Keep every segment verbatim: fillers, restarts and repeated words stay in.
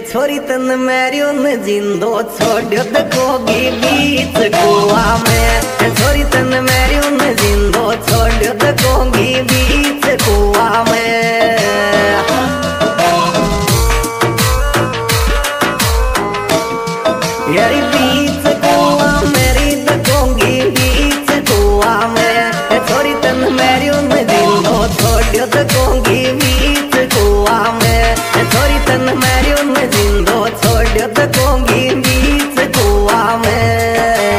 छोरी तन मैरियो न जिंदो छोड़ो दकोगी बीच कुआ में। छोरी तन मैरियो न जिंदो छोड़ो दकोगी बीच कुआ में। यारी बीच कुआ मेरी दकोगी बीच कुआ में। छोरी तन मैरियो न जिंदो छोड़ो दकोगी बीच कुआ में। छोरी तन मैरियो न जिंदो छोड़ो दकोगी बीच कुआ में।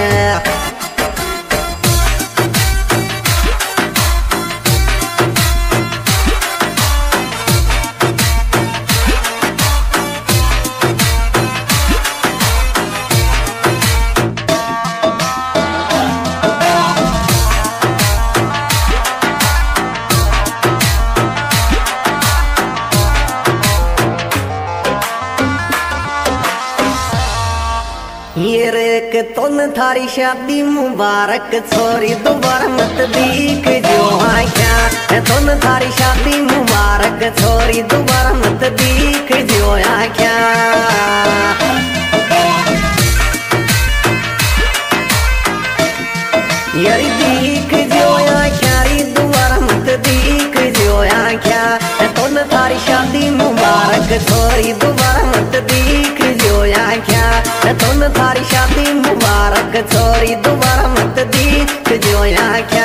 ये रे के तुन थारी शादी मुबारक छोरी दोबारा मत दीख जो आख्या। तुन थारी शादी मुबारक छोरी दोबारा मत दीख जो आख्या। यारी दीख जो आख्या री दोबारा मत दीख जो आख्या। तुन थारी शादी मुबारक छोरी दोबारा मत दीख जो आख्या। तुन थारी शादी मुबारक छोरी दोबारा मत दीख जो आख्या।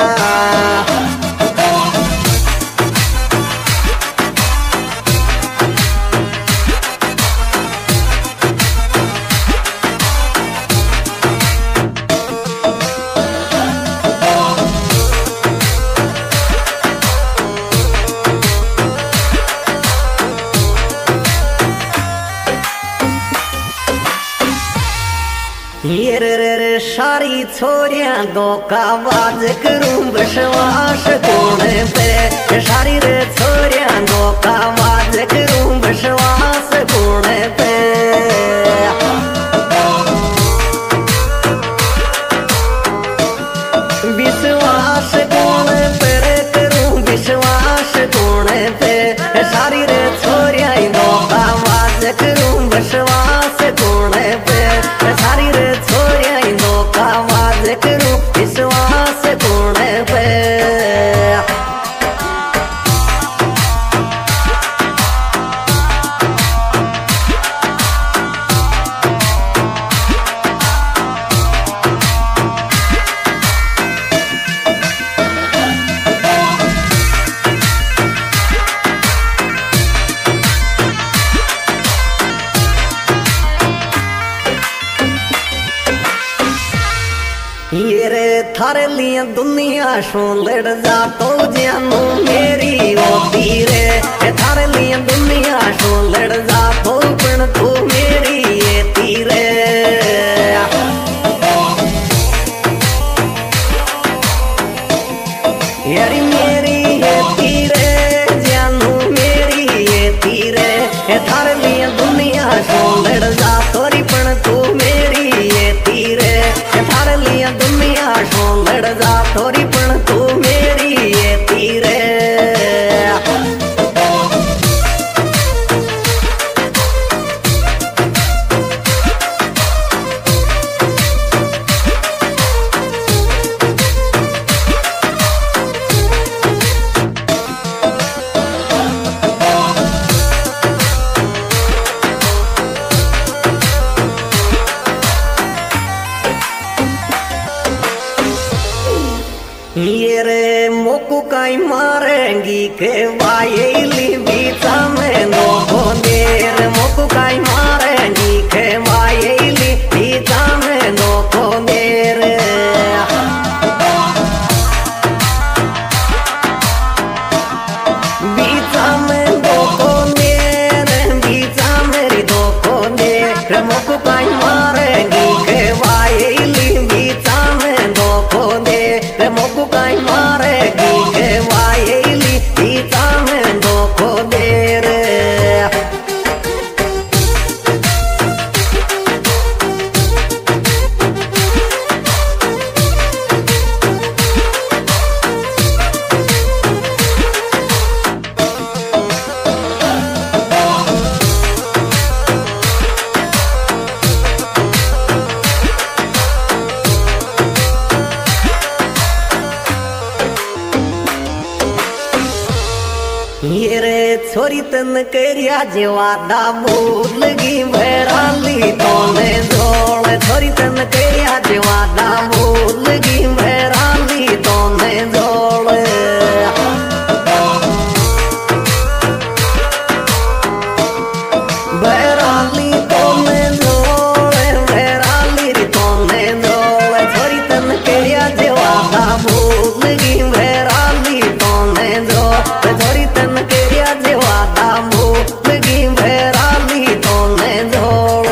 ये रे रे रे सारी छोरियां दो का बाज करूं विश्वास कोने पे। सारी रे छोरियां दो का बाज करूं विश्वास कोने पे। विश्वास कोने पे रे करूं विश्वास कोने पे। सारी रे छोरियां दो का बाज करूं विश्वास कोने पे। सारी रे छोरियां दो का बाज करूं विश्वास कोने पे। ये रे थारे लिए दुनिया शो लड़ जा तो जानू मेरी होती रे। थारे लिए दुनिया शो लड़ जा तो पण तू मेरी ये तीरे। यारी मेरी ये तीरे जानू मेरी ये तीरे। थारे लिए दुनिया शो लड़ जा तोरी पण तू मेरी ये तीरे। थारे लिए दुनिया शो लड़ जा तोरी पण तू मेरी ये तीरे। ये रे मोकू काई मारेंगी के वायली बीचा में नो देर। मोकू काई मारेंगी के वायली बीचा में नो देर। बीचा में दो को देर बीचा मेरी दो को देर। मोकू काई मारेंगी के वायली बीचा में दो को देर। मोकू काई मारेगी के वायली बीचा में दो को देर। छोरी तन करिया जेवादा भूल गई भैराली तोने जोड़ छोरी तन करिया जेवादा भूल गई भैराली तोने जोड़ भैराली तोने जोड़ भैराली री तोने जोड़ छोरी तन करिया जेवादा भूल गई भैराली तोने जोड़ छोरी तन करिया जेवादा भूल गई भैराली तोने जोड़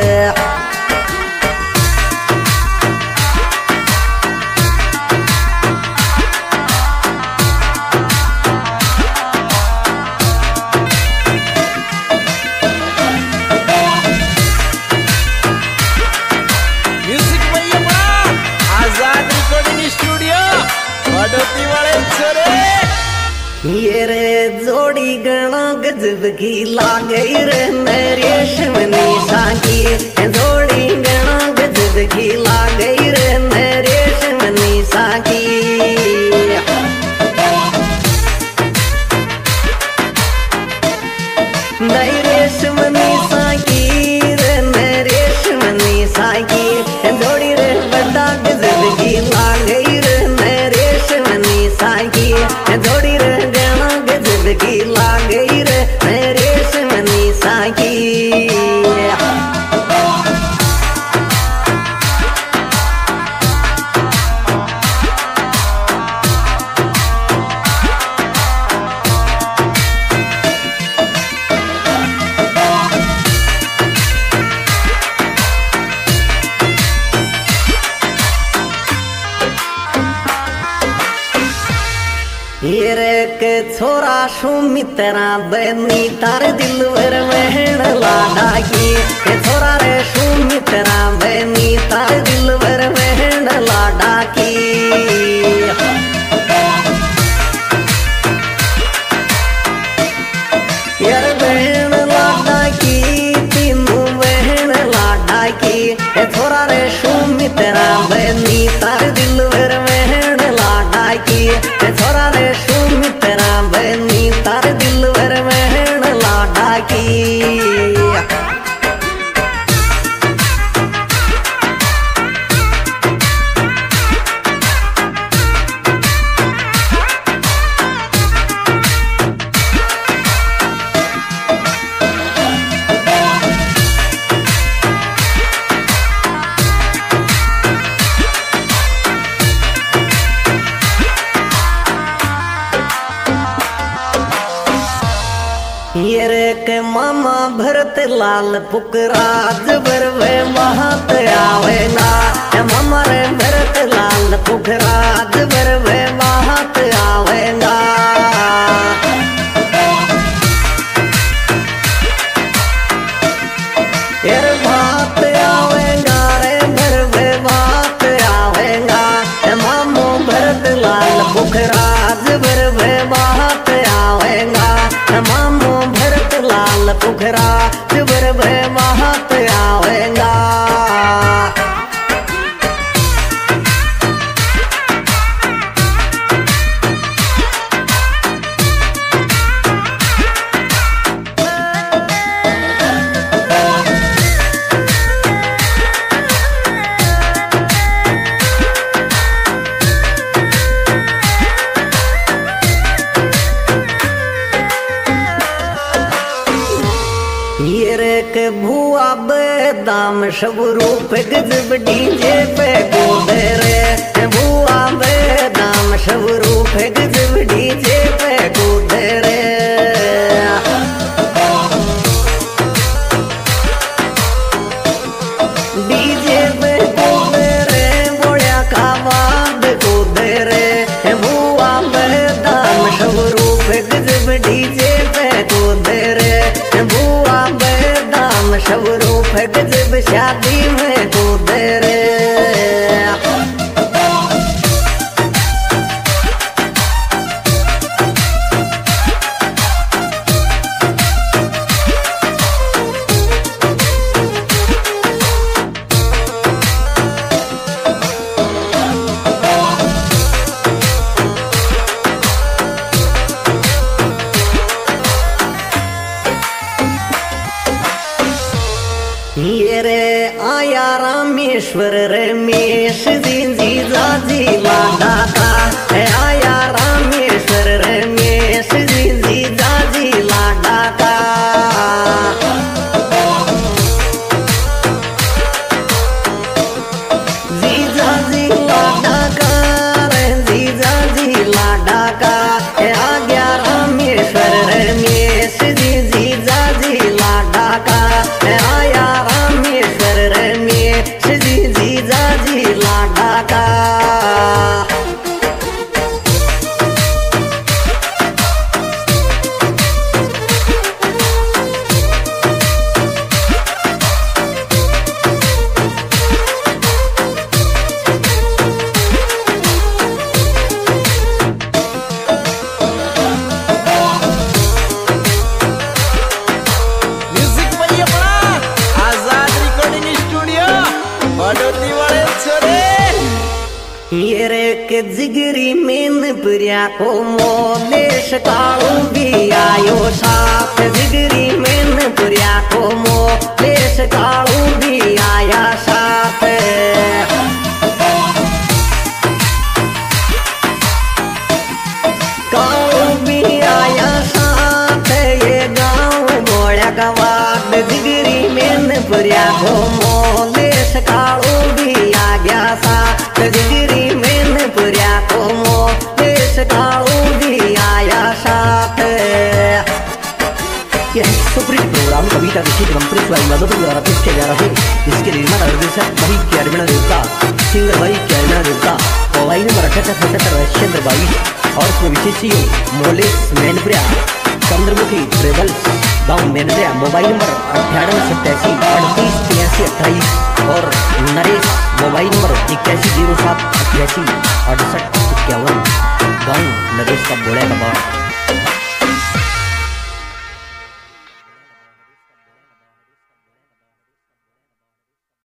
ये रे जोड़ी गणा गजब की लागे रे रेशम निशा की जोड़ी गणा गजब की लागे रे रेशम निशा की नहीं रेशम निशा की रे रेशम निशा की जोड़ी रे बड़ा गजब की लागे रे रेशम निशा की जोड़ी रे की लागे रे रेशम निशा की ये रे के छोरा सुमित्रा बनी तार दिल भर महण लाडा की छोरा रे सुमित्रा बनी तार दिल भर महण लाडा की यार बहन लाडा की तीनों बहन लाडा की छोरा रे सुमित्रा बनी तार दिल भर महण लाडा की छोरा रे सुमित्रा बनी तार दिल भर महण लाडा की ये रे के मामा भरत लाल पुकराज बरवे महत आवेगा मामा रे भरत लाल पुकराज बरवे महत आवेगा यार बात आवेगा रे भरवे बात आवेगा मामो भरत लाल पुकराज बरवे महत आवेगा मामो भरत लाल पुखरा जुबर भय महत आवेगा ये रे के भुआ बेदाम सब रूप गजब डीजे पे कूदे रे भुआ बेदाम सब रूप गजब डीजे पे कूदे रे डीजे पे कूदे रे बोलिया का बाद कूदे रे भुआ बेदाम सब रूप गजब डीजे पे कूदे रे भुआ बेदाम सब रूप गजब शादी में कूदे रे रामेश्वर रमेश जी जी जाजी लाडा का है आया रामेश्वर रमेश जी जी जाजी लाडा का जी जाजी लाडा का रे जी जाजी लाडा का है आ गया रामेश्वर रमेश जी जी जाजी लाडा का है आया रामेश्वर रमेश जी जी जाजी लाडा का ये रे के जिगरी मेन प्रिया को मोलेश कालू भी आयो साथ जिगरी मेन प्रिया को मोलेश कालू भी आया साथ कालू भी आया साथ ये गाँव बोड़ा का वाद जिगरी मेन प्रिया को मोलेश कालू भी आ गया साथ जिगरी मेन पुरिया को मोलेश कालू भी आया साथ। यह सुपरहिट प्रोग्राम कविता विषय कंप्रेस वाली मदद द्वारा पेश किया जा रहा है। इसके निर्माता और निर्देशक भाई कैरबिना देवता, सिंगर भाई कैरबिना देवता, मोबाइल नंबर अठहत्तर सतहत्तर चंद्र बाईस और इसमें विशेष मोलेश मैनपुरिया चंद्रमुखी ट्रेवल्स गाँव मैनपुरिया, मोबाइल नंबर अठानवे सत्तासी अड़तीस तिरासी अट्ठाईस और नरेश मोबाइल नंबर इक्यासी जीरो सात अट्ठासी अड़सठ इक्यावन गाँव नरेश का बोड़ा का बाढ़।